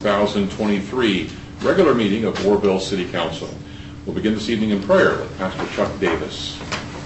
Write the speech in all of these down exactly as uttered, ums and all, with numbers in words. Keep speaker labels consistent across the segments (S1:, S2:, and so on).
S1: thousand twenty-three regular meeting of Warville City Council. We'll begin this evening in prayer with Pastor Chuck Davis.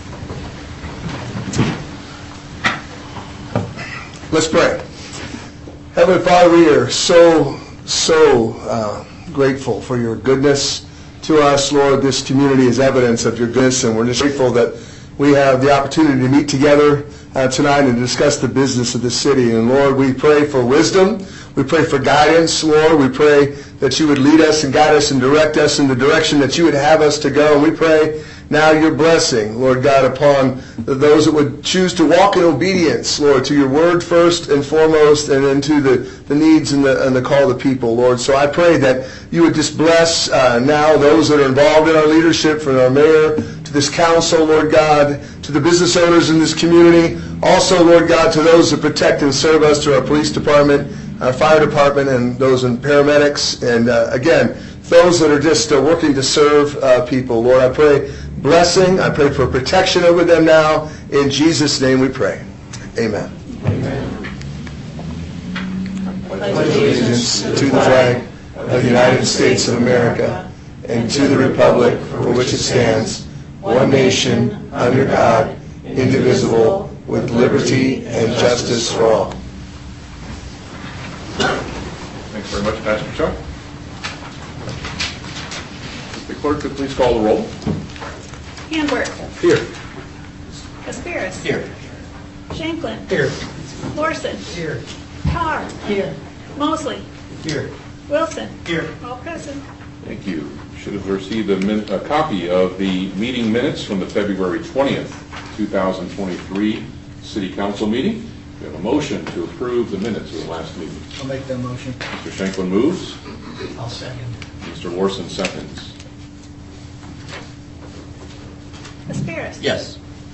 S2: Let's pray. Heavenly Father, we are so, so uh, grateful for your goodness to us. Lord, this community is evidence of your goodness, and we're just grateful that we have the opportunity to meet together uh, tonight and discuss the business of the city. And Lord, we pray for wisdom. We pray for guidance, Lord. We pray that you would lead us and guide us and direct us in the direction that you would have us to go. And we pray now your blessing, Lord God, upon those that would choose to walk in obedience, Lord, to your word first and foremost, and then to the, the needs and the, and the call of the people, Lord. So I pray that you would just bless uh, now those that are involved in our leadership, from our mayor to this council, Lord God, to the business owners in this community. Also, Lord God, to those that protect and serve us, to our police department, our fire department, and those in paramedics, and uh, again, those that are just uh, working to serve uh, people. Lord, I pray blessing. I pray for protection over them now. In Jesus' name we pray. Amen. Amen. Pledge allegiance to the flag of the United States of America and to the republic for which it stands, one nation, under God, indivisible, with liberty and justice for all.
S1: Thanks very much, Pastor Chuck. The clerk could please call the roll.
S3: Handwork.
S1: Here.
S3: Aspiris.
S1: Here.
S3: Shanklin.
S1: Here.
S3: Lorson.
S1: Here.
S3: Carr.
S4: Here.
S3: Mosley.
S1: Here.
S3: Wilson.
S1: Here.
S3: All present.
S1: Thank you. Should have received a, min- a copy of the meeting minutes from the February twentieth, two thousand twenty-three City Council meeting. We have a motion to approve the minutes of the last meeting.
S4: I'll make that motion.
S1: Mister Shanklin moves.
S4: I'll second.
S1: Mister Lorson seconds.
S3: Aspiris.
S4: Yes.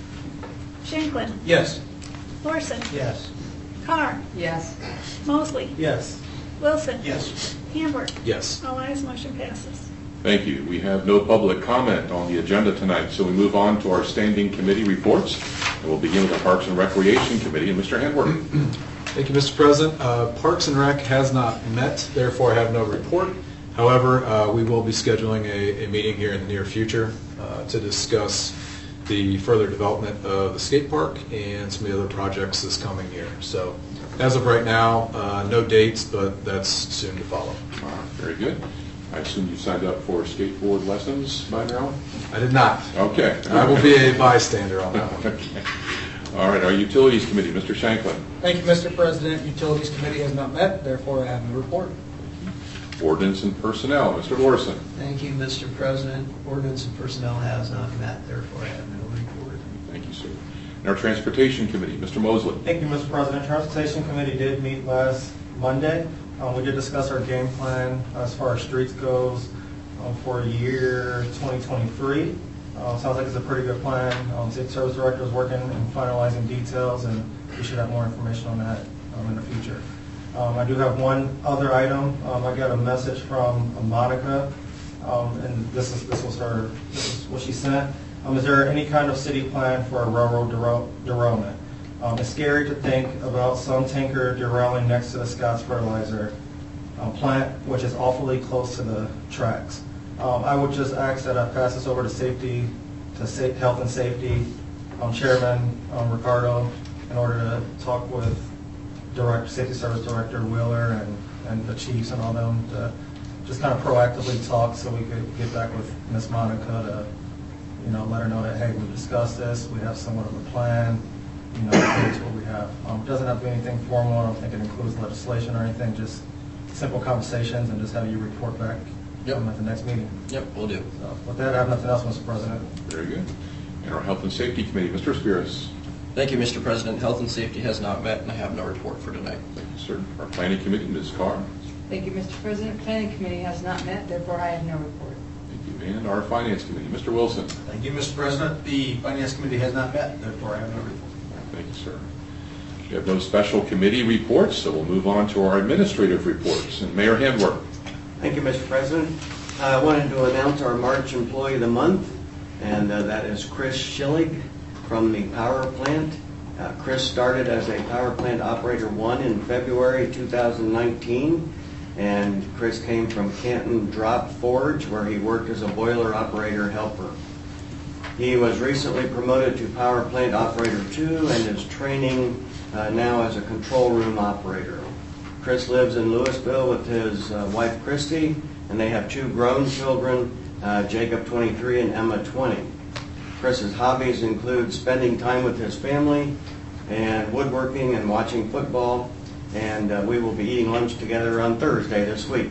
S3: Shanklin.
S4: Yes.
S3: Lorson.
S4: Yes.
S3: Carr.
S5: Yes.
S3: Mosley.
S4: Yes.
S3: Wilson.
S4: Yes.
S3: Handwork.
S4: Yes.
S3: All ayes, motion passes.
S1: Thank you. We have no public comment on the agenda tonight, so we move on to our standing committee reports. And we'll begin with the Parks and Recreation Committee and Mister Handwork.
S6: Thank you, Mister President. Uh, Parks and Rec has not met, therefore I have no report. However, uh, we will be scheduling a, a meeting here in the near future uh, to discuss the further development of the skate park and some of the other projects this coming year. So as of right now, uh, no dates, but that's soon to follow.
S1: Uh, very good. I assume you signed up for skateboard lessons by now?
S6: I did not.
S1: Okay.
S6: I will be a bystander on that one.
S1: Okay. All right, our Utilities Committee, Mister Shanklin.
S4: Thank you, Mister President. Utilities Committee has not met, therefore I have no report.
S1: Ordinance and Personnel, Mister Lorson.
S7: Thank you, Mister President. Ordinance and Personnel has not met, therefore I have no report.
S1: Thank you, sir. And our Transportation Committee, Mister Mosley.
S8: Thank you, Mister President. Transportation Committee did meet last Monday. Um, we did discuss our game plan as far as streets goes um, for year twenty twenty-three. Uh, sounds like it's a pretty good plan. Um, City Service Director is working and finalizing details, and we should have more information on that um, in the future. Um, I do have one other item. Um, I got a message from Monica, um, and this is this was her. This is what she sent. Um, is there any kind of city plan for a railroad derail, derailment? Um, it's scary to think about some tanker derailing next to the Scotts Fertilizer um, plant, which is awfully close to the tracks. Um, I would just ask that I pass this over to safety, to sa- health and safety, um, Chairman um, Ricardo, in order to talk with Direct Safety Service Director Wheeler and, and the chiefs and all them to just kind of proactively talk, so we could get back with Miss Monica to, you know, let her know that, hey, we discussed this, we have somewhat of a plan, you know, here's what we have. Um, it doesn't have to be anything formal. I don't think it includes legislation or anything, just simple conversations, and just have you report back
S7: Yep.
S8: um, at the next meeting.
S7: Yep, we'll do.
S8: So with that, I have nothing else, Mister President.
S1: Very good. And our Health and Safety Committee, Mister Aspiris.
S7: Thank you, Mister President. Health and Safety has not met, and I have no report for tonight.
S1: Thank you, sir. Our Planning Committee, Miz Carr.
S5: Thank you, Mister President. Planning Committee has not met, therefore I have no report.
S1: Thank you. And our Finance Committee, Mister Wilson.
S4: Thank you, Mister President. The Finance Committee has not met, therefore I have no report.
S1: Thank you, sir. We have no special committee reports, so we'll move on to our administrative reports. And Mayor Handwork.
S9: Thank you, Mister President. I wanted to announce our March Employee of the Month, and uh, that is Chris Schillig from the power plant. Uh, Chris started as a power plant operator one in February two thousand nineteen. and Chris came from Canton Drop Forge, where he worked as a boiler operator helper. He was recently promoted to Power Plant Operator two and is training uh, now as a control room operator. Chris lives in Louisville with his uh, wife Christy, and they have two grown children, uh, Jacob twenty-three and Emma twenty. Chris's hobbies include spending time with his family and woodworking and watching football, and uh, we will be eating lunch together on Thursday this week.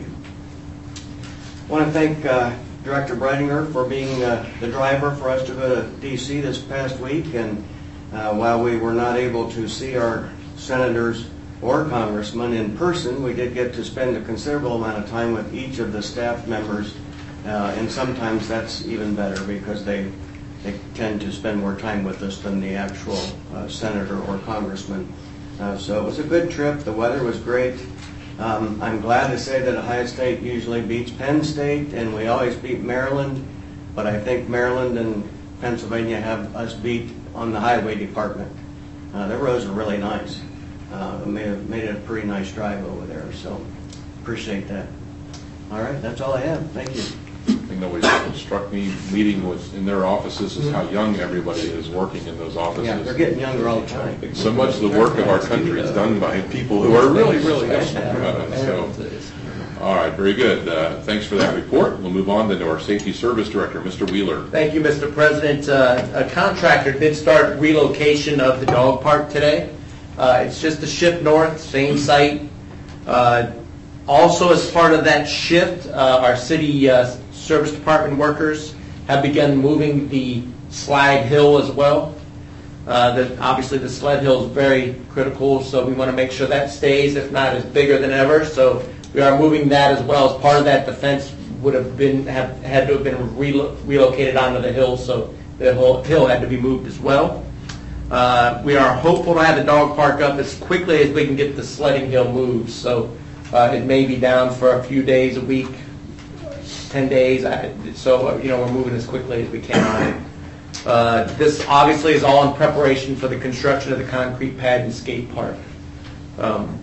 S9: I want to thank uh, Director Breidinger for being uh, the driver for us to go to D C this past week, and uh, while we were not able to see our senators or congressmen in person, we did get to spend a considerable amount of time with each of the staff members, uh, and sometimes that's even better because they they tend to spend more time with us than the actual uh, senator or congressman. Uh, so it was a good trip. The weather was great. Um, I'm glad to say that Ohio State usually beats Penn State, and we always beat Maryland, but I think Maryland and Pennsylvania have us beat on the highway department. Uh, their roads are really nice. Uh, made, a, made it a pretty nice drive over there, so appreciate that. All right, that's all I have. Thank you.
S1: I think that always struck me meeting with in their offices is how young everybody is working in those offices.
S9: Yeah, they're getting younger all the time.
S1: So much of the work of our country is done by people who are really, really young. Uh, so, all right, very good. Uh, thanks for that report. We'll move on then to our Safety Service Director, Mister Wheeler.
S10: Thank you, Mister President. Uh, a contractor did start relocation of the dog park today. Uh, it's just a shift north, same site. Uh, also, as part of that shift, uh, our city uh, service department workers have begun moving the slide hill as well. Uh, the, obviously, the sled hill is very critical, so we want to make sure that stays, if not, is bigger than ever. So we are moving that as well. As part of that, the fence would have been have had to have been relo relocated onto the hill, so the whole hill had to be moved as well. Uh, we are hopeful to have the dog park up as quickly as we can get the sledding hill moved. So uh, it may be down for a few days, a week, ten days. I, so you know we're moving as quickly as we can on it. Uh, this obviously is all in preparation for the construction of the concrete pad and skate park. Um,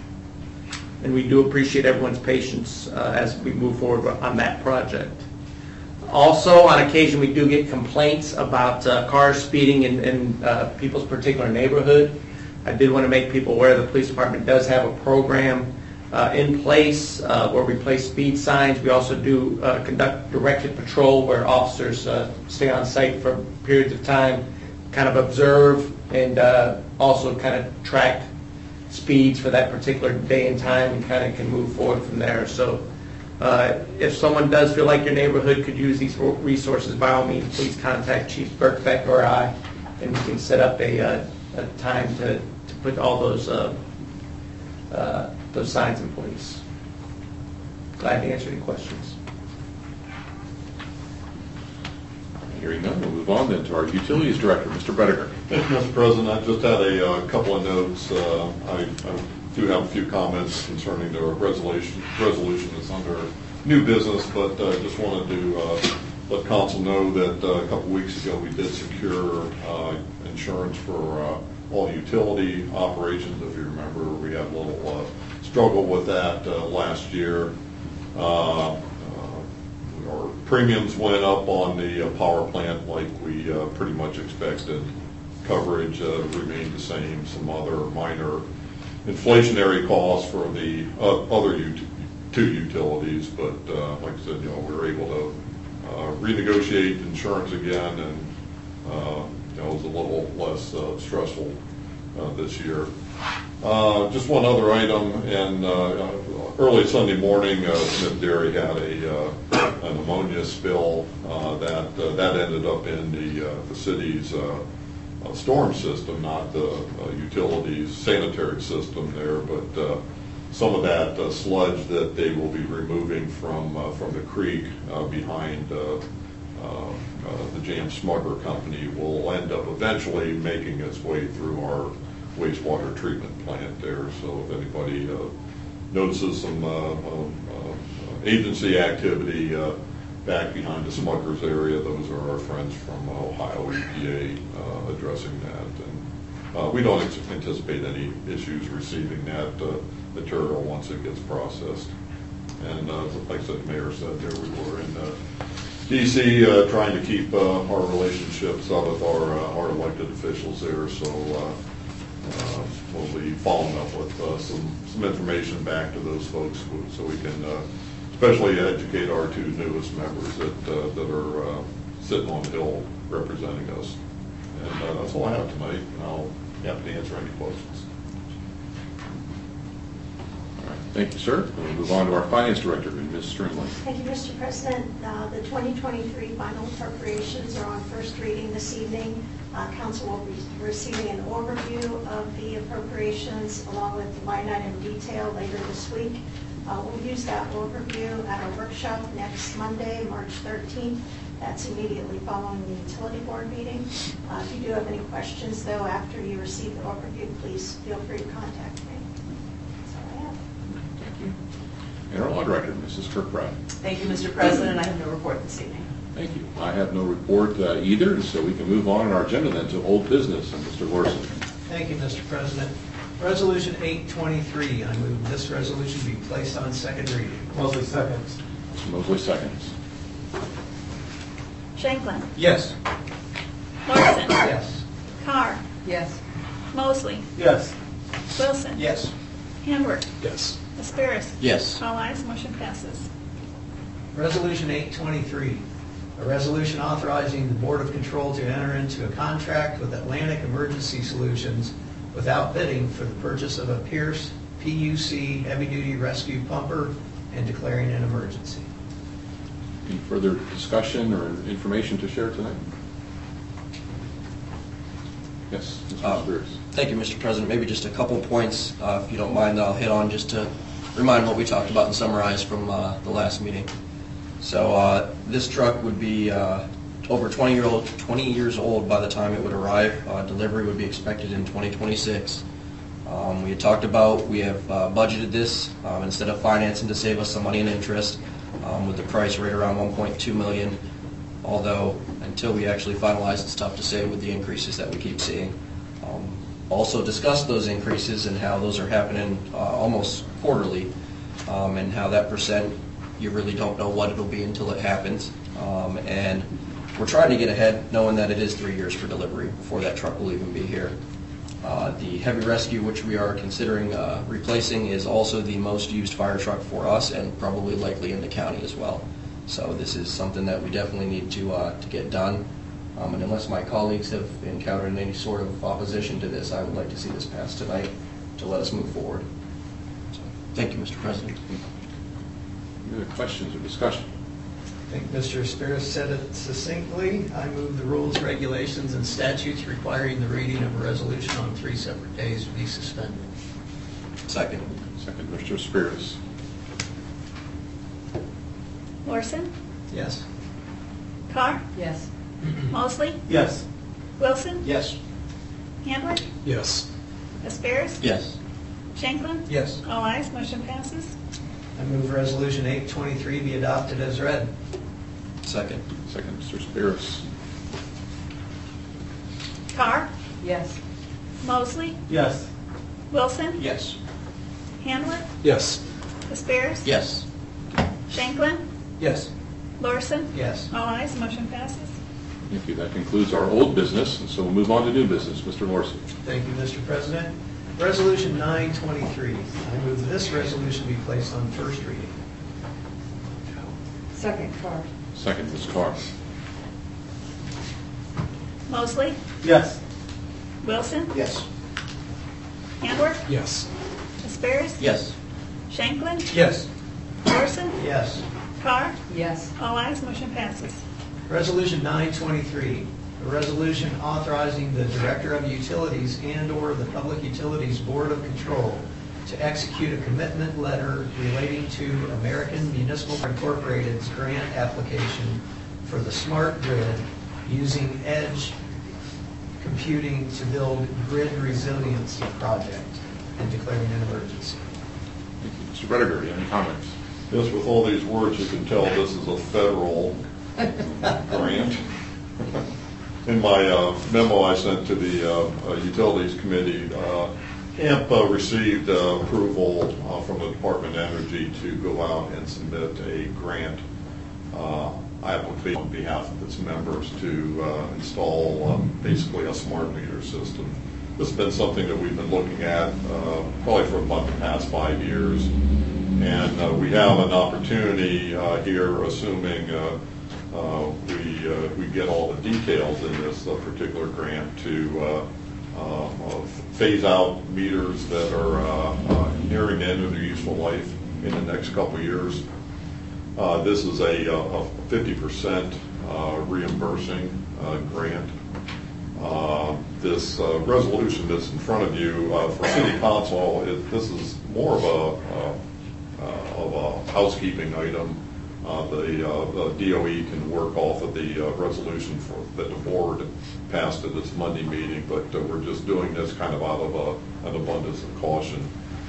S10: and we do appreciate everyone's patience uh, as we move forward on that project. Also, on occasion, we do get complaints about uh, cars speeding in, in uh, people's particular neighborhood. I did want to make people aware the police department does have a program uh, in place uh, where we place speed signs. We also do uh, conduct directed patrol where officers uh, stay on site for periods of time, kind of observe, and uh, also kind of track speeds for that particular day and time, and kind of can move forward from there. So. Uh, if someone does feel like your neighborhood could use these resources, by all means, please contact Chief Birkbeck or I, and we can set up a, uh, a time to, to put all those uh, uh, those signs in place. Glad to answer any questions.
S1: Hearing none, we'll move on then to our Utilities Director, Mister Breidinger.
S11: Thank you, Mister President. I just had a uh, couple of notes. Uh, I, I do have a few comments concerning the resolution, resolution that's under new business, but I uh, just wanted to uh, let council know that uh, a couple weeks ago we did secure uh, insurance for uh, all utility operations. If you remember, we had a little uh, struggle with that uh, last year. Uh, uh, our premiums went up on the uh, power plant like we uh, pretty much expected. Coverage uh, remained the same. Some other minor inflationary costs for the uh, other ut two utilities, but uh, like I said, you know, we were able to uh, renegotiate insurance again, and uh, you know, it was a little less uh, stressful uh, this year. Uh, just one other item, and uh, early Sunday morning, uh, Smith Dairy had a uh, an ammonia spill uh, that uh, that ended up in the uh, the city's uh, Uh, storm system, not the uh, utilities sanitary system there, but uh, some of that uh, sludge that they will be removing from uh, from the creek uh, behind uh, uh, uh, the James Smugger Company will end up eventually making its way through our wastewater treatment plant there. So if anybody uh, notices some uh, uh, uh, agency activity uh, back behind the Smuggers area, those are our friends from Ohio E P A uh, addressing that. And uh, we don't anticipate any issues receiving that uh, material once it gets processed. And uh, like I said, the mayor said there, we were in uh, D C uh, trying to keep uh, our relationships up with our, uh, our elected officials there. So uh, uh, we'll be following up with uh, some, some information back to those folks so we can uh, especially educate our two newest members that, uh, that are uh, sitting on the Hill representing us. And uh, that's all I have tonight, and I'll be happy to answer any questions.
S1: All right, thank you, sir. We'll move on to our Finance Director, Miz Stringland.
S12: Thank you, Mister President. Uh, The twenty twenty-three final appropriations are on first reading this evening. Uh, Council will be receiving an overview of the appropriations along with the line item detail later this week. Uh, We'll use that overview at our workshop next Monday, March thirteenth. That's immediately following the Utility Board meeting. Uh, If you do have any questions, though, after you receive the overview, please feel free to contact me. That's all I have.
S1: Thank you. And our Law Director, Missus Kirkbride.
S13: Thank you, Mister President. I have no report this evening.
S1: Thank you. I have no report uh, either, so we can move on in our agenda then to old business. And Mister Larson.
S7: Thank you, Mister President. Resolution eight twenty-three, I move this resolution be placed on second reading.
S8: Mosley seconds.
S1: Mister Mosley seconds.
S3: Shanklin.
S8: Yes.
S3: Larson.
S7: Yes.
S3: Carr.
S5: Yes.
S3: Mosley.
S8: Yes.
S3: Wilson.
S7: Yes.
S3: Handwork.
S6: Yes.
S3: Asperis.
S10: Yes.
S3: All ayes, motion passes.
S7: Resolution eight twenty-three, a resolution authorizing the Board of Control to enter into a contract with Atlantic Emergency Solutions without bidding for the purchase of a Pierce P U C heavy-duty rescue pumper and declaring an emergency.
S1: Any further discussion or information to share tonight? Yes, Mister
S14: Uh,
S1: Spears.
S14: Thank you, Mister President. Maybe just a couple points, uh, if you don't mind, I'll hit on just to remind what we talked about and summarize from uh, the last meeting. So uh, this truck would be uh, over twenty year old, twenty years old by the time it would arrive. Uh, delivery would be expected in twenty twenty-six. Um, we had talked about, we have uh, budgeted this um, instead of financing to save us some money and interest um, with the price right around one point two million dollars. Although until we actually finalize, it's tough to say with the increases that we keep seeing. Um, also discussed those increases and how those are happening uh, almost quarterly, um, and how that percent, you really don't know what it'll be until it happens. Um, and we're trying to get ahead, knowing that it is three years for delivery before that truck will even be here. Uh, the heavy rescue, which we are considering uh, replacing, is also the most used fire truck for us and probably likely in the county as well. So this is something that we definitely need to uh, to get done. Um, and unless my colleagues have encountered any sort of opposition to this, I would like to see this passed tonight to let us move forward. So, thank you, Mister President.
S1: Any other questions or discussion?
S7: I think Mister Asperis said it succinctly. I move the rules, regulations, and statutes requiring the reading of a resolution on three separate days be suspended.
S14: Second.
S1: Second, Mister Spears.
S3: Larson.
S7: Yes.
S3: Carr.
S5: Yes.
S3: Mosley.
S8: Yes.
S3: Wilson.
S7: Yes.
S3: Handwork.
S6: Yes.
S3: Asperis.
S14: Yes.
S3: Shanklin.
S7: Yes.
S3: All ayes, motion passes.
S7: I move resolution eight twenty-three be adopted as read.
S14: Second.
S1: Second, Mister Spears.
S3: Carr.
S5: Yes.
S3: Mosley.
S8: Yes.
S3: Wilson.
S7: Yes.
S3: Handwork.
S6: Yes.
S3: Asperis.
S14: Yes.
S3: Shanklin.
S7: Yes.
S3: Larson.
S7: Yes.
S3: All ayes, motion passes.
S1: Thank you. That concludes our old business, and so we'll move on to new business. Mister Larson.
S7: Thank you, Mister President. Resolution nine twenty-three. I move this resolution be placed on first reading.
S5: Second, Carr.
S1: Second, Miz Carr.
S3: Mosley.
S8: Yes.
S3: Wilson.
S7: Yes.
S3: Handwork.
S6: Yes.
S3: Asperis.
S14: Yes.
S3: Shanklin.
S7: Yes.
S3: Larson.
S7: Yes.
S3: Carr.
S5: Yes.
S3: All ayes, motion passes.
S7: Resolution nine twenty-three, a resolution authorizing the Director of Utilities and/or the Public Utilities Board of Control to execute a commitment letter relating to American Municipal Incorporated's grant application for the smart grid using edge computing to build grid resiliency project and declaring an emergency.
S1: Thank you. Mister Rediger, any comments?
S11: Yes, with all these words, you can tell this is a federal grant. In my uh, memo I sent to the uh, uh, Utilities Committee, uh, A M P uh, received uh, approval uh, from the Department of Energy to go out and submit a grant uh, application on behalf of its members to uh, install um, basically a smart meter system. This has been something that we've been looking at uh, probably for about the past five years. And uh, we have an opportunity uh, here, assuming uh, uh, we, uh, we get all the details in this uh, particular grant, to uh, uh, phase out meters that are uh, uh, nearing the end of their useful life in the next couple of years. Uh, this is a, a fifty percent uh, reimbursing uh, grant. Uh, this uh, resolution that's in front of you uh, for City Council, it, this is more of a, uh, uh, of a housekeeping item. Uh, the, uh, the D O E can work off of the uh, resolution for, that the board passed at its Monday meeting, but uh, we're just doing this kind of out of a, an abundance of caution.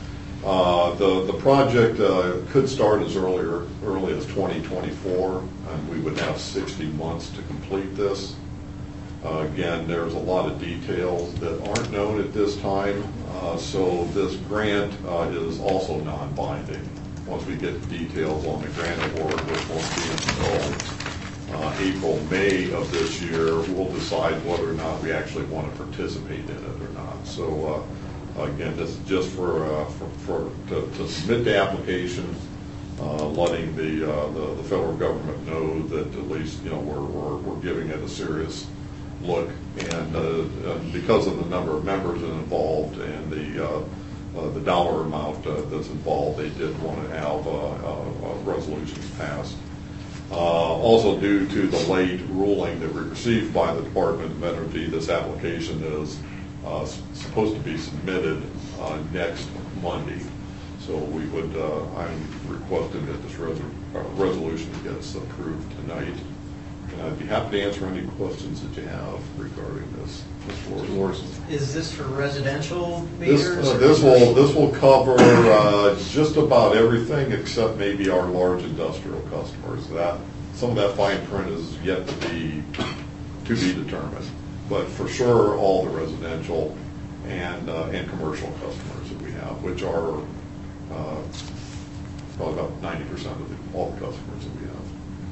S11: Uh, the, the project uh, could start as earlier, early as twenty twenty-four, and we would have sixty months to complete this. Uh, again, there's a lot of details that aren't known at this time, uh, so this grant uh, is also non-binding. Once we get details on the grant award, which won't be until uh, April, May of this year, we'll decide whether or not we actually want to participate in it or not. So uh, again, this is just for, uh, for, for to, to submit the application, uh, letting the, uh, the the federal government know that at least you know we're we're, we're giving it a serious look, and uh, uh, because of the number of members involved and the uh, uh, the dollar amount uh, that's involved, they did want to have uh, uh, uh, resolutions passed. Uh, also, due to the late ruling that we received by the Department of Energy, this application is uh, supposed to be submitted uh, next Monday. So we would, uh, I'm requesting that this res uh, resolution gets approved tonight. And I'd be happy to answer any questions that you have regarding this. Miz Larson.
S7: Is this for residential
S11: This,
S7: meters?
S11: uh, this will this will cover uh, just about everything except maybe our large industrial customers. That some of that fine print is yet to be to be determined, but for sure all the residential and uh, and commercial customers that we have, which are uh, probably about ninety percent of the, all the customers that we have.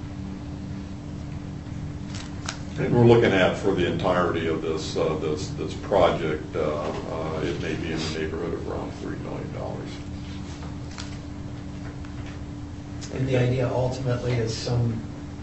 S11: And we're looking at, for the entirety of this uh, this this project, uh, uh, it may be in the neighborhood of around three million dollars.
S7: And the idea ultimately is some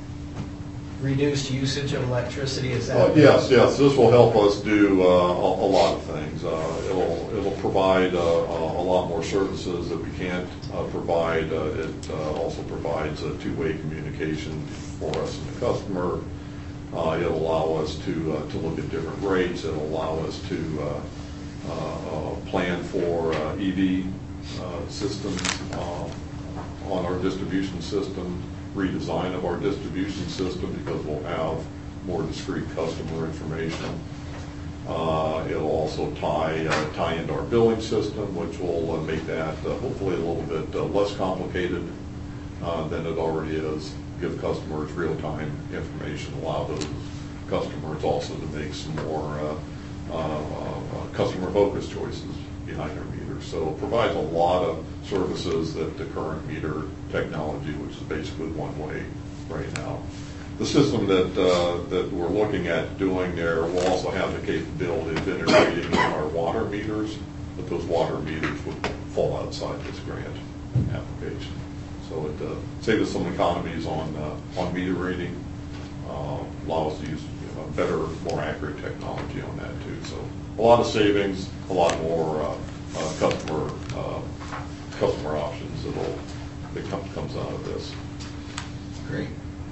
S7: reduced usage of electricity. Is that?
S11: Uh, yes, yes. This will help us do uh, a, a lot of things. Uh, it'll it'll provide uh, a lot more services that we can't uh, provide. Uh, it uh, also provides a two-way communication for us and the customer. Uh, it'll allow us to uh, to look at different rates. It'll allow us to uh, uh, plan for uh, E V uh, systems uh, on our distribution system, redesign of our distribution system because we'll have more discrete customer information. Uh, it'll also tie uh, tie into our billing system, which will uh, make that uh, hopefully a little bit uh, less complicated uh, than it already is. Give customers real-time information, allow those customers also to make some more uh, uh, uh, customer-focused choices behind their meters. So it provides a lot of services that the current meter technology, which is basically one way right now. The system that uh, that we're looking at doing there will also have the capability of integrating in our water meters, but those water meters would fall outside this grant application. So it uh, saves us some economies on uh, on meter reading, uh, allows us to use you know, better, more accurate technology on that too. So a lot of savings, a lot more uh, uh, customer uh, customer options that'll that come, comes out of this.
S7: Great.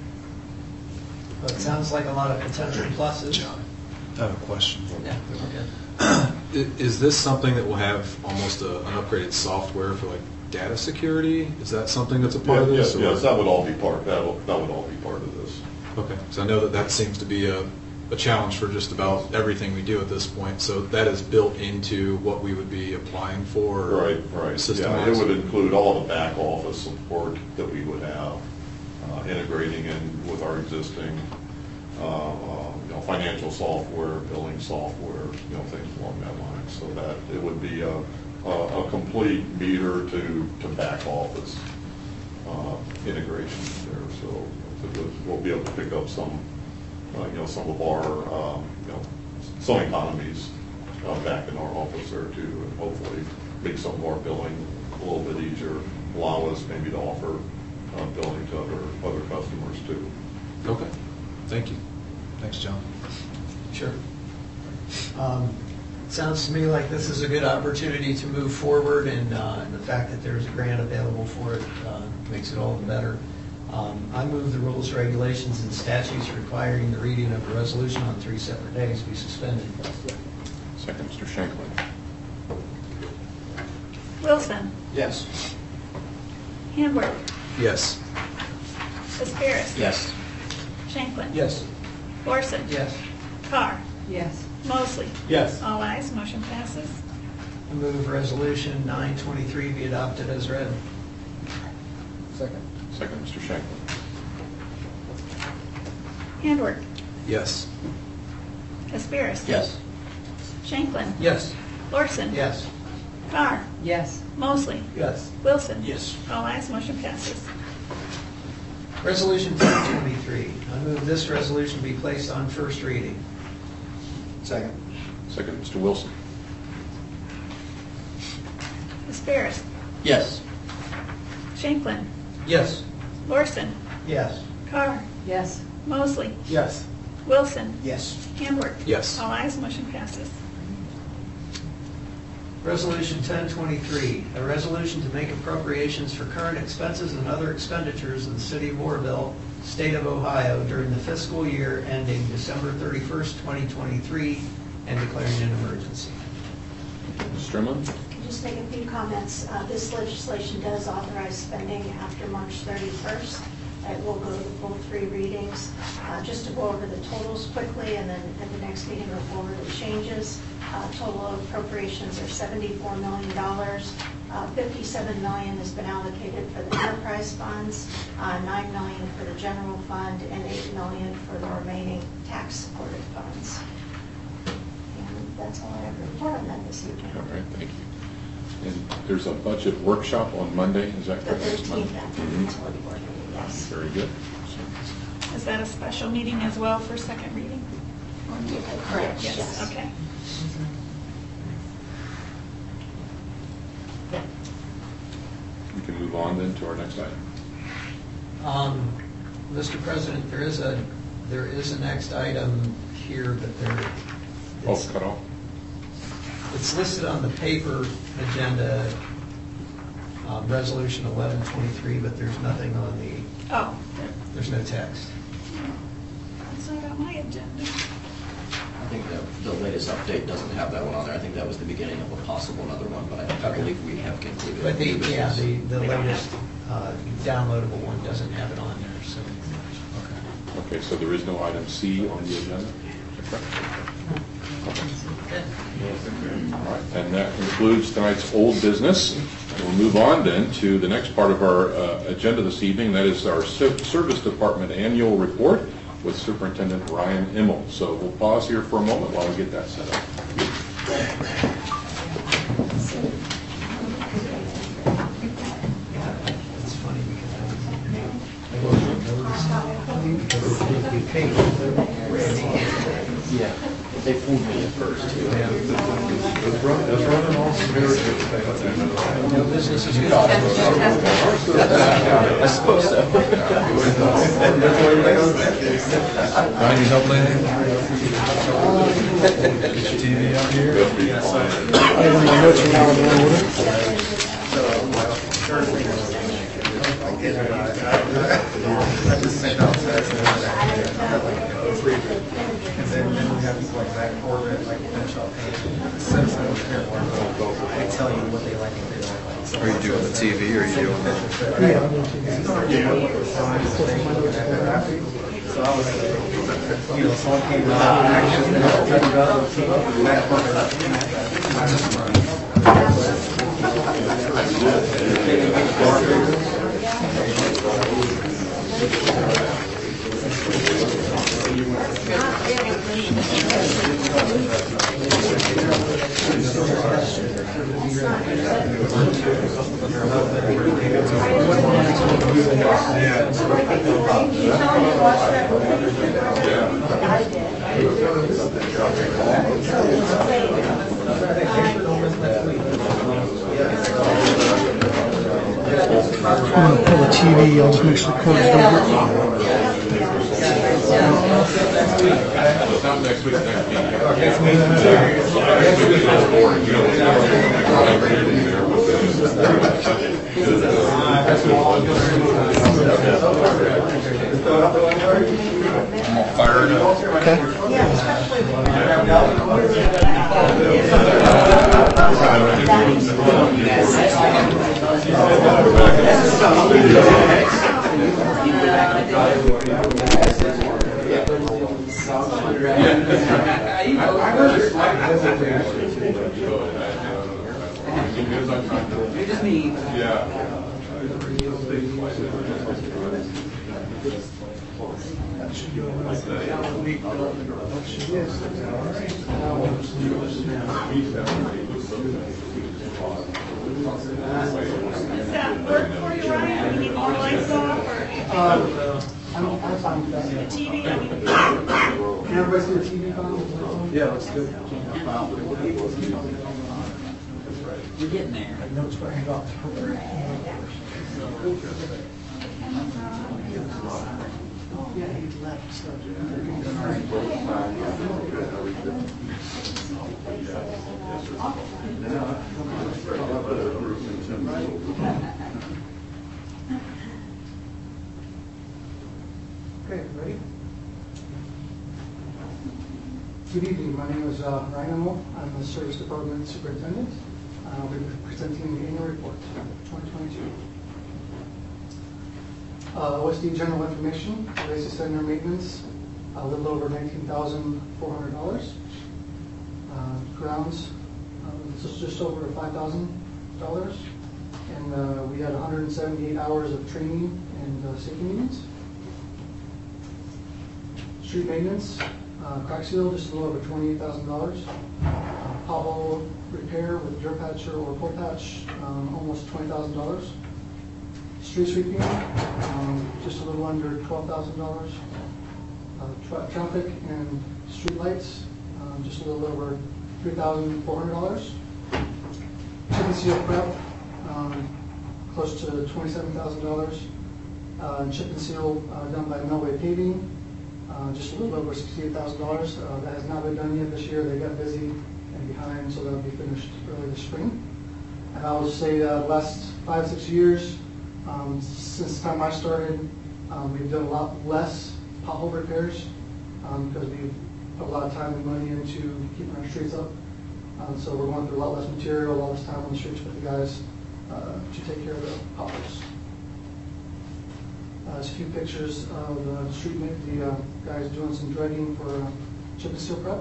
S7: Well, it sounds like a lot of potential pluses.
S6: John, I have a question.
S7: Yeah, okay.
S6: Is this something that will have almost a, an upgraded software for like data security? Is that something that's a part
S11: Yeah,
S6: of this?
S11: yes, yes, that would all be part. That that would all be part of this.
S6: Okay, so I know that that seems to be a, a challenge for just about everything we do at this point. So that is built into what we would be applying for.
S11: Right, right. Yeah, it would include all the back office support that we would have, uh, integrating in with our existing uh, uh, you know, financial software, billing software, you know, things along that line. So that it would be a, a, a complete meter to, to back office uh, integration there. So we'll be able to pick up some, uh, you know, some of our, um, you know, some economies uh, back in our office there too, and hopefully make some of our billing a little bit easier, allow us maybe to offer uh, billing to other other customers too.
S6: Okay, thank you. Thanks, John.
S7: Sure. Um, Sounds to me like this is a good opportunity to move forward, and, uh, and the fact that there's a grant available for it uh, makes it all the better. Um, I move the rules, regulations, and statutes requiring the reading of the resolution on three separate days be suspended.
S1: Second, Mister Shanklin.
S3: Wilson.
S6: Yes.
S3: Hamburg.
S6: Yes.
S3: Aspirus.
S14: Yes.
S3: Shanklin.
S4: Yes.
S3: Orson.
S7: Yes.
S3: Carr.
S5: Yes.
S3: Mosley.
S8: Yes.
S3: All ayes, motion passes.
S7: I move resolution nine twenty-three be adopted as read.
S4: Second.
S1: Second, Mister Shanklin.
S3: Hamburg.
S6: Yes.
S3: Aspirus.
S14: Yes.
S3: Shanklin.
S4: Yes.
S3: Orson.
S7: Yes.
S3: Carr.
S5: Yes.
S3: Mosley.
S8: Yes.
S3: Wilson.
S6: Yes.
S3: All ayes, motion passes.
S7: Resolution ten twenty-three. I move this resolution be placed on first reading.
S4: Second.
S1: Second, Mister Wilson.
S3: Aspirus.
S14: Yes.
S3: Shanklin.
S4: Yes.
S3: Orson.
S7: Yes.
S3: Carr.
S5: Yes.
S3: Mosley.
S8: Yes.
S3: Wilson.
S4: Yes.
S3: Hamburg.
S6: Yes.
S3: All ayes, motion passes.
S7: Resolution ten twenty-three, a resolution to make appropriations for current expenses and other expenditures of the city of Moorville, state of Ohio during the fiscal year ending December thirty-first, twenty twenty-three, and declaring an emergency.
S1: Miz Strimlin.
S12: Just make a few comments. Uh, This legislation does authorize spending after March thirty-first. It will go to the full three readings. Uh, Just to go over the totals quickly, and then at the next meeting we'll go over the changes. Uh, Total appropriations are seventy-four million dollars. Uh, fifty-seven million dollars has been allocated for the enterprise funds, uh, nine million dollars for the general fund, and eight million dollars for the remaining tax-supported funds. And that's all I have to report on that this evening.
S1: All right, thank you. And there's a budget workshop on Monday, is that
S12: The
S1: correct? Next Monday?
S12: thirteenth after the
S1: Mhm.
S12: utility board meeting, yes.
S1: Very good.
S3: Is that a special meeting as well for second reading?
S12: Correct, yes.
S3: Okay.
S1: We can move on then to our next item.
S7: Um, Mister President, there is a, there is a next item here, but there,
S1: Oh,
S7: it's,
S1: cut off?
S7: it's listed on the paper agenda, um, resolution eleven twenty-three, but there's nothing on the,
S3: Oh,
S7: there's no text.
S3: that's not on my agenda.
S14: I think the, the latest update doesn't have that one on there. I think that was the beginning of a possible another one, but I, I believe we have concluded.
S7: But the,
S14: new
S7: yeah,
S14: business.
S7: the, the latest uh, downloadable one doesn't have it on there, so.
S1: Okay, so there is no item C on the agenda? All right, and that concludes tonight's old business. And we'll move on then to the next part of our uh, agenda this evening. That is our Civ- Service Department Annual Report with Superintendent Ryan Immel. So we'll pause here for a moment while we get that set up.
S7: It's funny because I wasn't noticing because the page was red.
S14: Yeah, they fooled me at first too.
S7: No business is good.
S14: I suppose so.
S6: Ryan, you help lady? Get your T V out here.
S8: And then, then we have like back forward, like finish off page. Since I was here, they tell you what they like and they don't like. So
S6: Are you doing the T V or are you doing the?
S8: So I was, you know, someone came out, action, and I tried to go out and back forward.
S4: I'm going to pull the T V, I'll just make sure the cord's don't work.
S1: It's not next week, next meeting. Next meeting. Next week is the board, you I'm all fired up.
S13: You just need.
S1: Yeah.
S3: Does that work for you, Ryan? Do you need more lights off or?
S4: I'm, I'm fine with that.
S3: The T V, I mean.
S4: Can everybody see the T V panel?
S8: Yeah, that's good.
S13: You're getting there.
S4: Notes where I got. Yeah, he left, so. Okay, ready? Good evening, my name is uh, Ryan Emo. I'm the Service Department Superintendent. I'll be presenting the annual report, twenty twenty-two. Uh, O S D general information, Oasis Center maintenance, a little over nineteen thousand four hundred dollars. Uh, grounds, uh, just, just over five thousand dollars. And uh, we had one hundred seventy-eight hours of training and uh, safety meetings. Street maintenance, uh, crack seal, just a little over twenty-eight thousand dollars. Uh, pothole repair with dirt patcher or pole patch, um, almost twenty thousand dollars. Street sweeping, um, just a little under twelve thousand dollars. Uh, tra traffic and street lights, um, just a little over three thousand four hundred dollars. Chip and seal prep, um, close to twenty-seven thousand dollars. Uh, chip and seal uh, done by Melway Paving, uh, just a little over sixty-eight thousand dollars. Uh, that has not been done yet this year. They got busy and behind, so that'll be finished early this spring. And I'll just say uh, the last five, six years, um, since the time I started, um, we've done a lot less pothole repairs um, because we've put a lot of time and money into keeping our streets up. Um, so we're going through a lot less material, a lot less time on the streets with the guys uh, to take care of the potholes. Uh, just a few pictures of the street, the uh, guys doing some dredging for uh, chip and seal prep.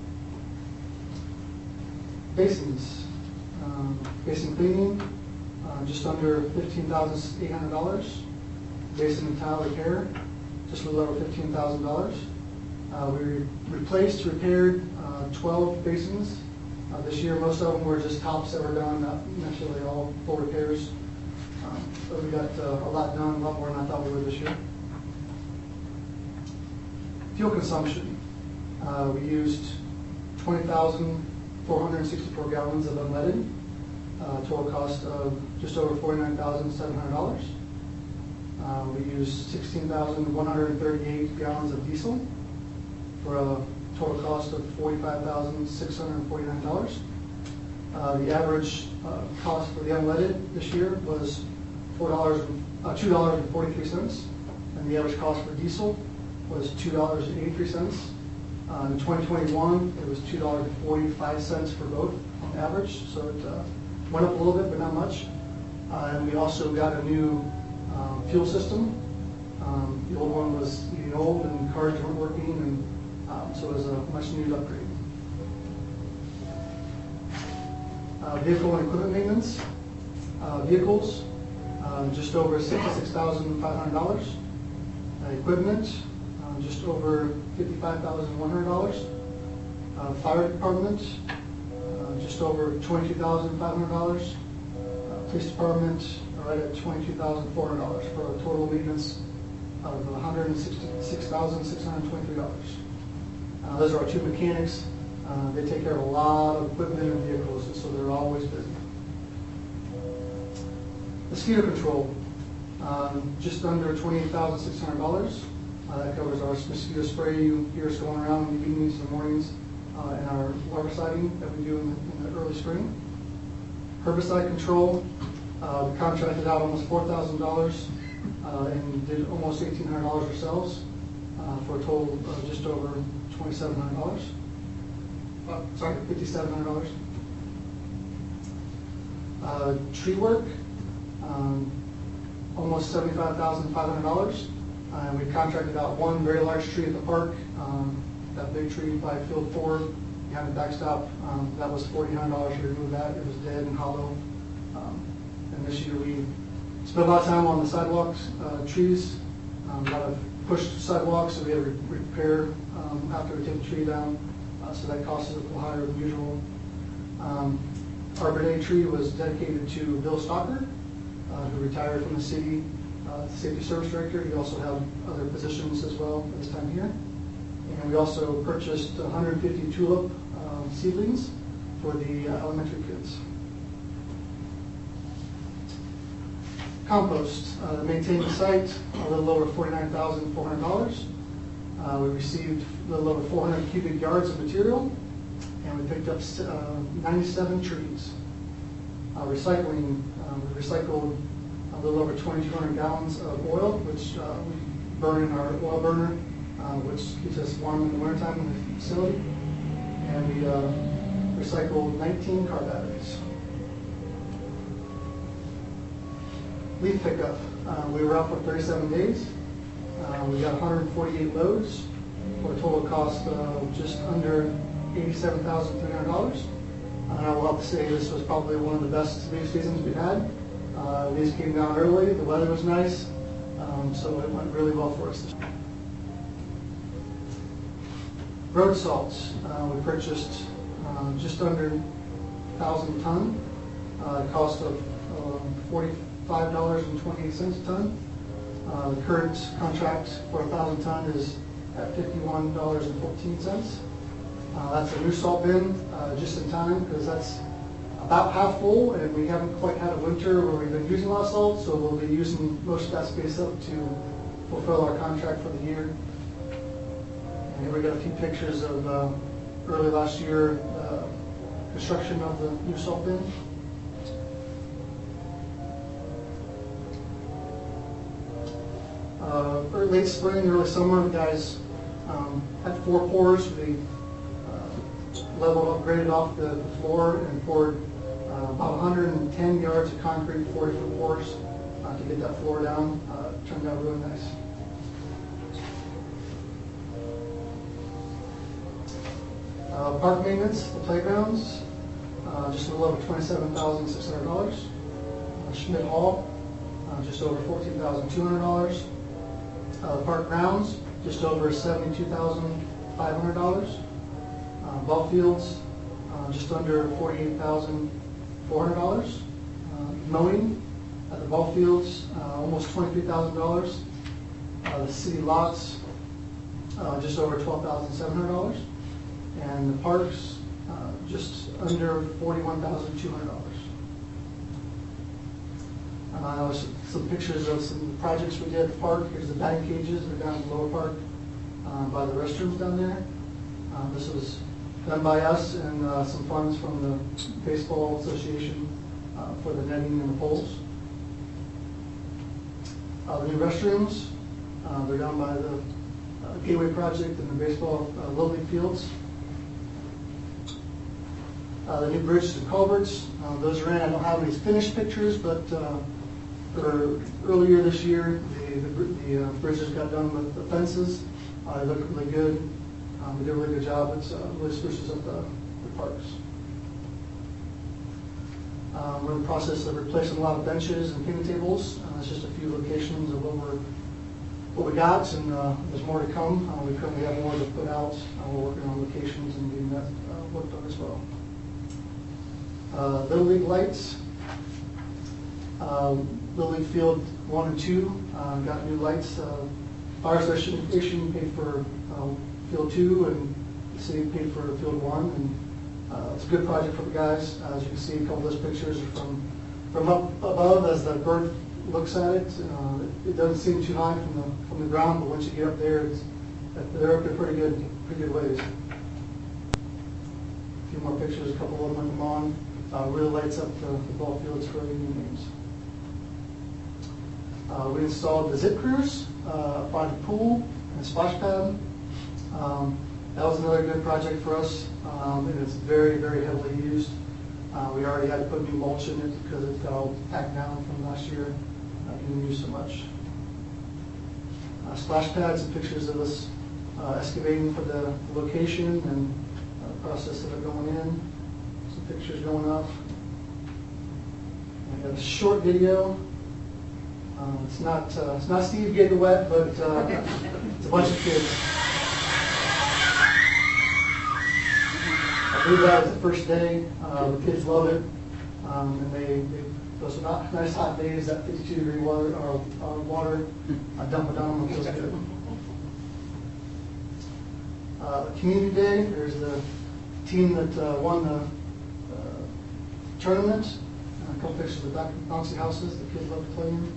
S4: Basins, um, basin cleaning, uh, just under fifteen thousand eight hundred dollars. Basin and tile repair, just a little over fifteen thousand dollars. Uh, we re replaced, repaired uh, twelve basins uh, this year. Most of them were just tops that were done, not necessarily all full repairs. Um, but we got uh, a lot done, a lot more than I thought we would this year. Fuel consumption, uh, we used twenty thousand four hundred sixty-four gallons of unleaded, uh, total cost of just over forty-nine thousand seven hundred dollars. Uh, we used sixteen thousand one hundred thirty-eight gallons of diesel for a total cost of forty-five thousand six hundred forty-nine dollars. Uh, the average uh, cost for the unleaded this year was four dollars, uh, two dollars and forty-three cents, and the average cost for diesel was two dollars and eighty-three cents. Uh, in twenty twenty-one, it was two dollars and forty-five cents for both on average, so it uh, went up a little bit, but not much. Uh, and we also got a new uh, fuel system. Um, the old one was getting old and cars weren't working, and um, so it was a much needed upgrade. Uh, vehicle and equipment maintenance. Uh, vehicles, uh, just over sixty-six thousand five hundred dollars. Uh, equipment, uh, uh, just over fifty-five thousand one hundred dollars. Uh, Fire department, uh, just over twenty-two thousand five hundred dollars. Uh, Police department, right at twenty-two thousand four hundred dollars for a total maintenance of one hundred sixty-six thousand six hundred twenty-three dollars. Uh, those are our two mechanics. Uh, they take care of a lot of equipment and vehicles, and so they're always busy. Mosquito control, um, just under twenty-eight thousand six hundred dollars. Uh, that covers our mosquito spray you hear us going around in the evenings and mornings, uh, and our larviciding that we do in the, in the early spring. Herbicide control, uh, we contracted out almost four thousand dollars uh, and did almost eighteen hundred dollars ourselves uh, for a total of just over twenty-seven hundred dollars. Uh, sorry, fifty-seven hundred dollars. Uh, tree work, um, almost seventy-five thousand five hundred dollars. Uh, we contracted out one very large tree at the park. Um, that big tree by Field Four, behind the backstop, um, that was fourteen hundred dollars to remove that. It was dead and hollow. Um, and this year we spent a lot of time on the sidewalks, uh, trees, um, a lot of pushed sidewalks, so we had to re repair um, after we take the tree down. Uh, so that cost us a little higher than usual. Um, Arbor Day tree was dedicated to Bill Stocker, uh, who retired from the city, uh, safety service director. He also held other positions as well at this time here. And we also purchased one hundred fifty tulip uh, seedlings for the uh, elementary kids. Compost, uh, maintain the site, a little over forty-nine thousand four hundred dollars. Uh, we received a little over four hundred cubic yards of material, and we picked up uh, ninety-seven trees. Uh, recycling, uh, we recycled a little over twenty-two hundred gallons of oil, which uh, we burn in our oil burner, uh, which keeps us warm in the wintertime in the facility. And we uh, recycled nineteen car batteries. Leaf pickup, uh, we were out for thirty-seven days. Uh, we got one hundred forty-eight loads for a total cost of just under eighty-seven thousand three hundred dollars. And I will have to say this was probably one of the best leaf seasons we've had. Uh, these came down early, the weather was nice, um, so it went really well for us. Road salts, uh, we purchased uh, just under one thousand ton, uh, cost of um, forty-five dollars and twenty-eight cents a ton. Uh, the current contract for one thousand ton is at fifty-one dollars and fourteen cents. Uh, that's a new salt bin, uh, just in time, because that's about half full, and we haven't quite had a winter where we've been using a lot of salt, so we'll be using most of that space up to fulfill our contract for the year. And here we got a few pictures of uh, early last year, uh, construction of the new salt bin. Uh, late spring, early summer, the guys um, had four pours. We uh, leveled, upgraded off the, the floor and poured uh, about one hundred ten yards of concrete, forty foot pours uh, to get that floor down. Uh, turned out really nice. Uh, park maintenance, the playgrounds, uh, just a little over twenty-seven thousand six hundred dollars. Uh, Schmidt Hall, uh, just over fourteen thousand two hundred dollars. Uh, park grounds, just over seventy-two thousand five hundred dollars. Uh, ball fields, uh, just under forty-eight thousand four hundred dollars. Uh, mowing at the ball fields, uh, almost twenty-three thousand dollars. Uh, the city lots, uh, just over twelve thousand seven hundred dollars. And the parks, uh, just under forty-one thousand two hundred dollars. Uh, some pictures of some projects we did at the park. Here's the batting cages. They're down in the lower park uh, by the restrooms down there. Uh, this was done by us and uh, some funds from the Baseball Association uh, for the netting and the poles. Uh, the new restrooms, uh, they're down by the uh, Gateway Project and the baseball uh, Little League fields. Uh, the new bridges and culverts, uh, those are in. I don't have any finished pictures, but uh, for earlier this year, the, the, the uh, bridges got done with the fences. Uh, they look really good. Um, we did a really good job. It uh, really spruces up the, the parks. Um, we're in the process of replacing a lot of benches and picnic tables. Uh, it's just a few locations of what we're what we got, and uh, there's more to come. Uh, We currently have more to put out. Uh, We're working on locations and getting that uh, worked on as well. Uh, Little League lights. Uh, Little League Field one and two uh, got new lights. Uh, Fire Station paid for uh, Field two, and the city paid for Field one. And uh, it's a good project for the guys. Uh, as you can see, a couple of those pictures are from from up above as the bird looks at it. Uh, it, it doesn't seem too high from the from the ground, but once you get up there, it's, they're up there pretty good, pretty good ways. A few more pictures, a couple of them come on. Uh, really lights up the, the ball fields for the new games. Uh, we installed the zip crews uh, by the pool and splash pad. Um, that was another good project for us, um, and it's very, very heavily used. Uh, we already had to put new mulch in it because it got all packed down from last year. Uh, didn't use so much. Uh, splash pads and pictures of us uh, excavating for the location and uh, process of it going in. Some pictures going up. I got a short video. Um, it's not uh, it's not Steve getting wet, but uh, it's a bunch of kids. I believe that was the first day. Uh, the kids love it, um, and they, they those are not nice hot days. That fifty-two degree water or uh, water, I dump it on them. It feels good. Uh, Community Day. There's the team that uh, won the uh, tournament. Uh, a couple pictures of the back bouncy houses. The kids love to play in.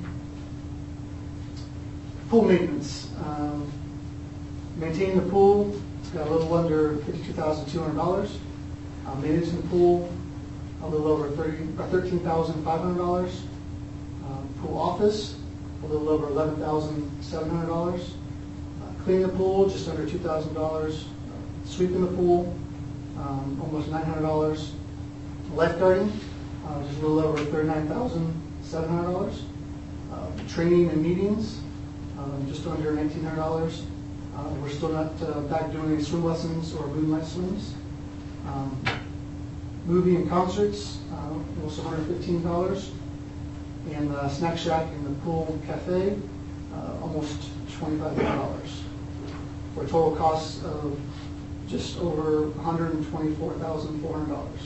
S4: Pool maintenance. Um, maintaining the pool, it's got a little under fifty-two thousand two hundred dollars. Uh, managing the pool, a little over thirteen thousand five hundred dollars. Uh, pool office, a little over eleven thousand seven hundred dollars. Uh, cleaning the pool, just under two thousand dollars. Uh, sweeping the pool, um, almost nine hundred dollars. Lifeguarding, uh, just a little over thirty-nine thousand seven hundred dollars. Uh, training and meetings, Um, just under nineteen hundred dollars. Uh, we're still not uh, back doing any swim lessons or moonlight swims. Um, movie and concerts, uh, almost one hundred fifteen dollars. And uh, snack shack and the pool cafe, uh, almost twenty-five hundred dollars. For a total cost of just over one hundred twenty-four thousand four hundred dollars.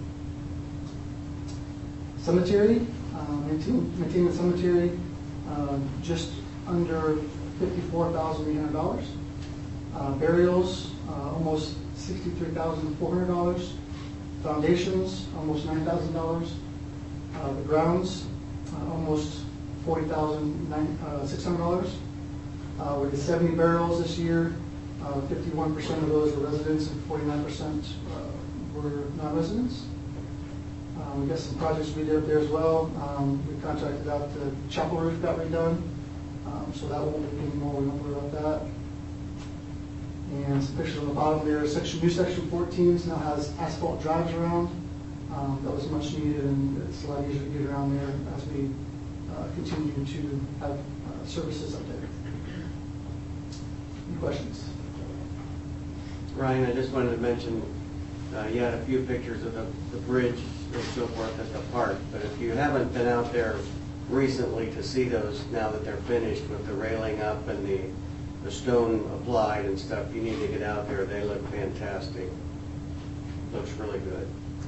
S4: Cemetery, uh, maintain, maintain the cemetery, uh, just under fifty-four thousand eight hundred dollars. Uh, burials, uh, almost sixty-three thousand four hundred dollars. Foundations, almost nine thousand dollars. Uh, the grounds, uh, almost forty thousand six hundred dollars. Uh, we did seventy burials this year. Uh, fifty-one percent of those were residents and forty-nine percent uh, were non-residents. Uh, we got some projects we did up there as well. Um, we contracted out the chapel roof got redone. Um, so that won't be anymore, we don't worry about that. And some pictures on the bottom there. Section, new section fourteens now has asphalt drives around. Um, that was much needed, and it's a lot easier to get around there as we uh, continue to have uh, services up there. Any questions?
S9: Ryan, I just wanted to mention, uh, you had a few pictures of the, the bridge and so forth at the park, but if you haven't been out there recently to see those now that they're finished with the railing up and the, the stone applied and stuff, you need to get out there. They look fantastic. Looks really good.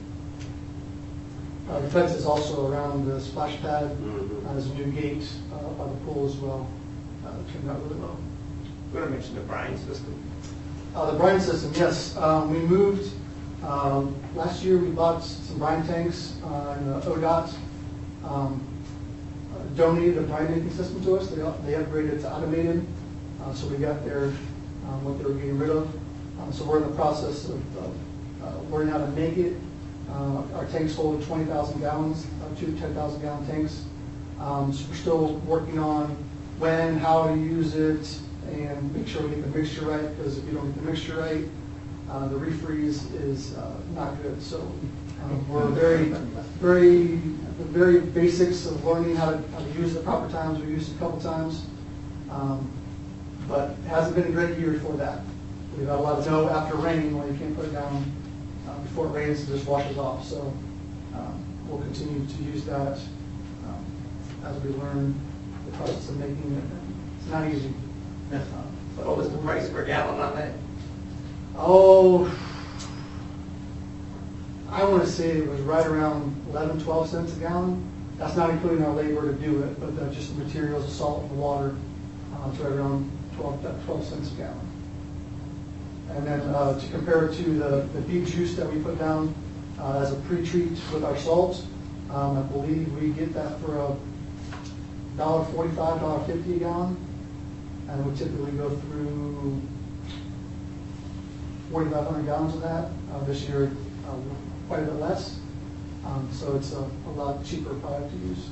S4: Uh, the fence is also around the splash pad.
S9: Mm-hmm.
S4: Uh, there's a new gate uh, by the pool as well. Uh, it turned out really well.
S10: We're going to mention the brine system.
S4: Uh, the brine system, yes. Um, we moved, um, last year we bought some brine tanks uh, in the O D O T. Um, uh, donated a brine making system to us. They, they upgraded to automated, uh, so we got their, um, what they were getting rid of. Um, so we're in the process of, of uh, learning how to make it. Uh, our tanks hold twenty thousand gallons, uh, two ten thousand gallon tanks. Um, so we're still working on when, how to use it, and make sure we get the mixture right, because if you don't get the mixture right, uh, the refreeze is uh, not good. So um, we're very, very, the very basics of learning how to, how to use it at proper times. We used it a couple times, um, but it hasn't been a great year for that. We've had a lot of snow after rain where you can't put it down uh, before it rains, it just washes off. So um, we'll continue to use that um, as we learn the process of making it. It's not easy.
S10: What was the price per gallon on that?
S4: Oh, I want to say it was right around eleven, twelve cents a gallon. That's not including our labor to do it, but uh, just the materials, the salt, the water, uh, it's right around twelve, twelve cents a gallon. And then uh, to compare it to the, the beet juice that we put down uh, as a pre-treat with our salt, um, I believe we get that for a dollar forty-five, dollar fifty a gallon. And we typically go through forty-five hundred gallons of that. Uh, this year, uh, quite a bit less. Um, so it's a, a lot cheaper product to use.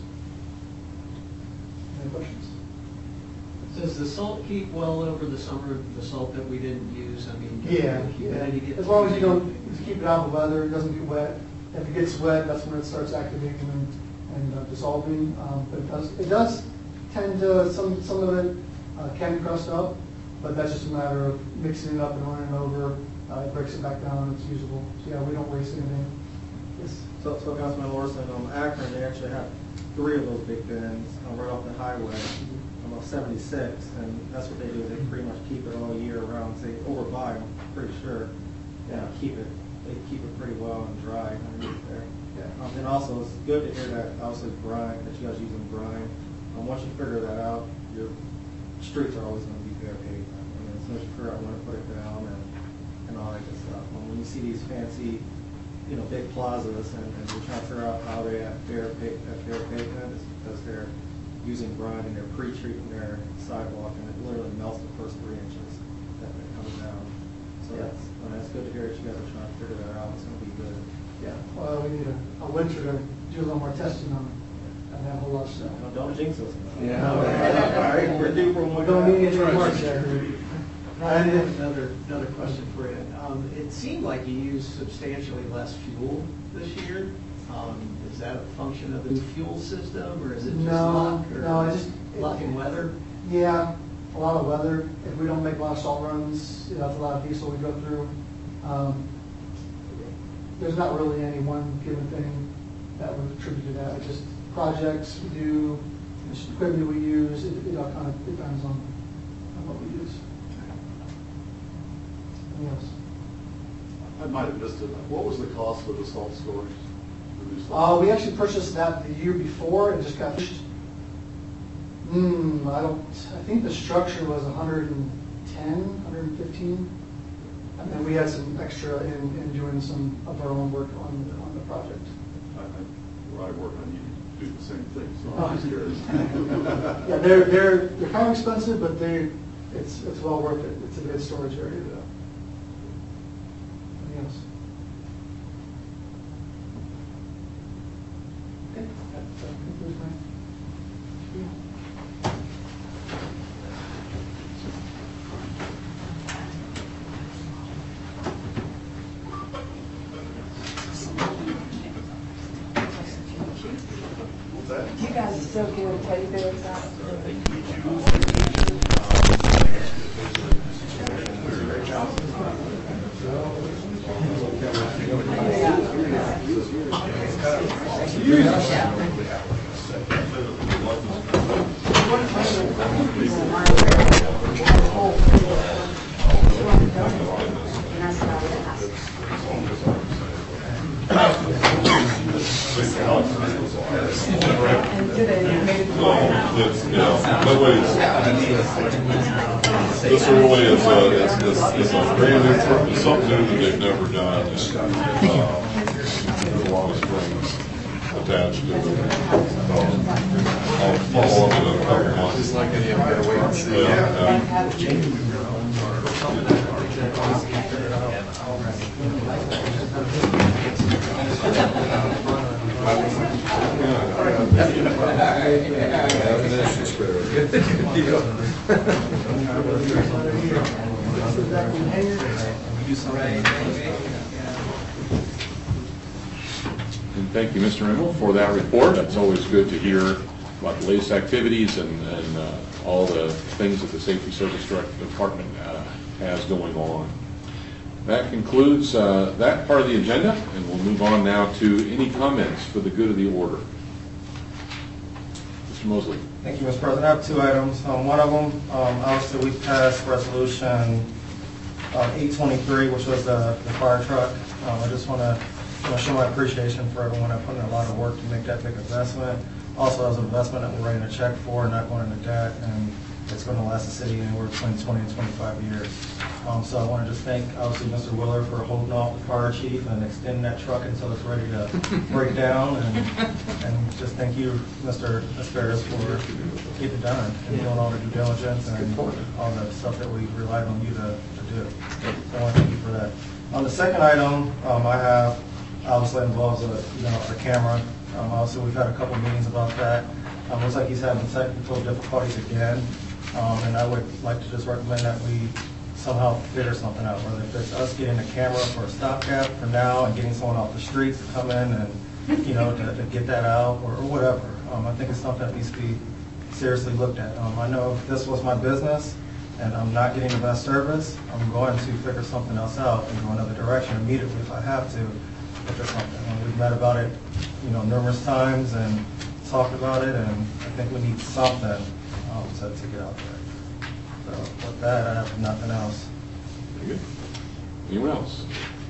S4: Any questions?
S7: Does the salt keep well over the summer, the salt that we didn't use? I mean,
S4: Yeah,
S7: keep
S4: yeah.
S7: it, get-
S4: As long as you don't, just keep it out of the weather, it doesn't get wet. If it gets wet, that's when it starts activating and, and uh, dissolving. Um, but it does, it does tend to, some, some of it uh, can crust up, but that's just a matter of mixing it up and running it over. Uh, it breaks it back down and it's usable. So yeah, we don't waste anything. Yes.
S8: So, so Councilman Lawson, um, Akron, they actually have three of those big bins uh, right off the highway, um, of seventy-six, and that's what they do, they pretty much keep it all year round. They overbuy them, pretty sure, and keep it, they keep it pretty well and dry underneath there.
S4: Yeah.
S8: Um, and also, it's good to hear that, obviously, brine, that you guys using brine. Um, once you figure that out, your streets are always gonna be bare paved. I mean, as soon as you figure out when to put it down and, and all that good stuff. Um, when you see these fancy, you know, big plazas, and, and you're trying to figure out how they have fair pa- have fair pavement, it's because they're using brine and they're pre-treating their sidewalk, and it literally melts the first three inches that it comes down. So
S4: Yeah.
S8: that's, I mean, it's good to hear that you guys are trying to figure that out. It's gonna be good.
S4: Yeah, well, we need a, a winter to do a little more testing on it and have a whole lot of stuff.
S8: No, don't jinx us.
S4: Yeah.
S8: All right, we're due for
S4: We
S8: one.
S4: don't need any more there.
S7: I have another, another question for you. Um, it seemed like you used substantially less fuel this year. Um, is that a function of the new fuel system, or is it just
S4: No,
S7: luck? or
S4: no, I just-
S7: luck and weather?
S4: Yeah, a lot of weather. If we don't make a lot of salt runs, you know, that's a lot of diesel we go through. Um, there's not really any one given thing that would attribute to that. It's just projects we do, just equipment we use. It, it all kind of depends on, on what we use. Anything else?
S15: I might have missed it. What was the cost for the salt storage? The new salt?
S4: Uh, we actually purchased that the year before. It just got finished. Hmm, I don't, I think the structure was one hundred ten, one hundred fifteen. And then we had some extra in, in doing some of our own work on, the- on the project.
S15: I, I, where I work, I need to do the same thing, so I'm just curious.
S4: Yeah, they're, they're, they're kind of expensive, but they, it's, it's well worth it. It's a good storage area though. Anything else? Okay, that uh, concludes my.
S5: You guys are so good at teddy bears out.
S11: It's, yeah, nobody's, this really is a, it's, it's, it's a brand new, tr- it's something new that they've never done. And, uh, there's a lot of strings attached to it. Um, I'll follow up in a couple months.
S6: Just like any of them, gotta wait and see.
S11: Yeah, yeah.
S1: And thank you, Mister Rimmel, for that report. It's always good to hear about the latest activities and, and uh, all the things that the Safety Service Direct- Department uh, has going on. That concludes uh, that part of the agenda, and we'll move on now to any comments for the good of the order. Mister Mister Mosley.
S8: Thank you, Mister President. I have two items. Um, One of them, um, obviously, we passed resolution um, eight twenty-three, which was the the fire truck. Um, I just want to show my appreciation for everyone that put in a lot of work to make that big investment. Also, as an investment that we're writing a check for, not going into debt, and it's going to last the city anywhere between twenty and twenty-five years. Um, So I want to just thank, obviously, Mister Willer for holding off the fire chief and extending that truck until it's ready to break down. And and just thank you, Mister Asperis, for getting it done and doing all the due diligence and all the stuff that we relied on you to to do. So I want to thank you for that. On the second item, um, I have, obviously involves a, you know, a camera. Um, Obviously, we've had a couple meetings about that. Um, Looks like he's having technical difficulties again. Um, And I would like to just recommend that we somehow figure something out, whether if it's us getting a camera for a stopgap for now and getting someone off the streets to come in and, you know, to, to get that out or, or whatever. Um, I think it's something that needs to be seriously looked at. Um, I know if this was my business and I'm not getting the best service, I'm going to figure something else out and go another direction immediately if I have to, if there's something. Um, We've met about it, you know, numerous times and talked about it, and I think we need something um, to, to get out there. So with that, I have nothing else.
S1: Very good. Anyone else?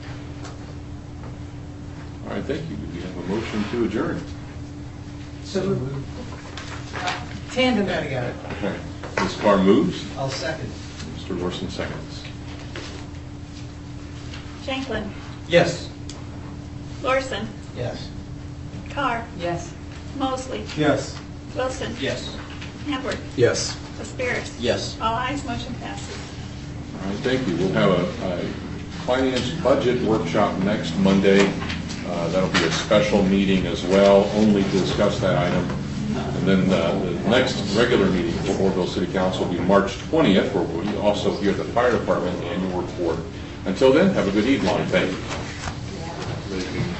S1: All right, thank you. Do we have a motion to adjourn?
S5: So Tandem.
S7: Daddy got it.
S1: Okay. Miz Carr moves.
S7: I'll second.
S1: Mister Larson seconds.
S3: Shanklin,
S7: Yes.
S3: Larson,
S7: Yes.
S3: Carr,
S5: Yes.
S3: Mosley,
S8: Yes.
S3: Wilson,
S14: Yes.
S3: Hamburg,
S6: Yes.
S3: Asperis.
S14: Yes.
S3: All ayes, motion passes.
S1: All right, thank you. We'll have a, a finance budget workshop next Monday. Uh, That'll be a special meeting as well, only to discuss that item. And then uh, the next regular meeting for Orville City Council will be March twentieth, where we'll also hear the fire department annual report. Until then, have a good evening. Thank you.